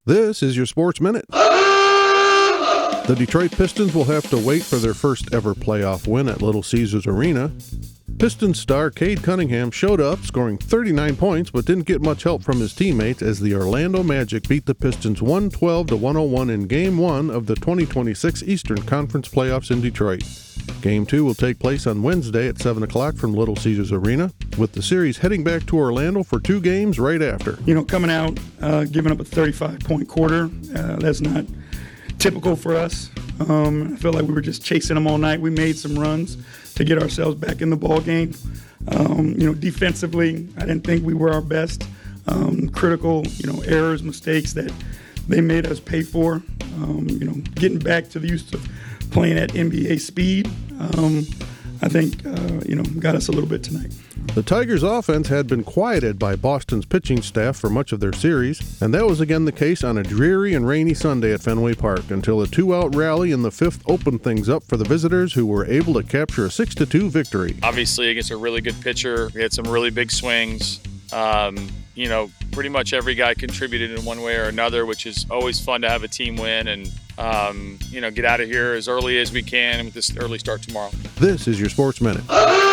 This is your Sports Minute. The Detroit Pistons will have to wait for their first ever playoff win at Little Caesars Arena. Pistons star Cade Cunningham showed up, scoring 39 points, but didn't get much help from his teammates as the Orlando Magic beat the Pistons 112-101 in Game 1 of the 2026 Eastern Conference Playoffs in Detroit. Game 2 will take place on Wednesday at 7 o'clock from Little Caesars Arena, with the series heading back to Orlando for 2 games right after. Coming out, giving up a 35-point quarter, that's not typical for us. I feel like we were just chasing them all night. We made some runs to get ourselves back in the ball game. Defensively, I didn't think we were our best. Critical, errors, mistakes that they made us pay for. Getting back to the use of playing at NBA speed, I think, got us a little bit tonight. The Tigers' offense had been quieted by Boston's pitching staff for much of their series, and that was again the case on a dreary and rainy Sunday at Fenway Park until a 2-out rally in the 5th opened things up for the visitors, who were able to capture a 6-2 victory. Obviously, against a really good pitcher, we had some really big swings. Pretty much every guy contributed in one way or another, which is always fun to have a team win and, get out of here as early as we can with this early start tomorrow. This is your Sports Minute.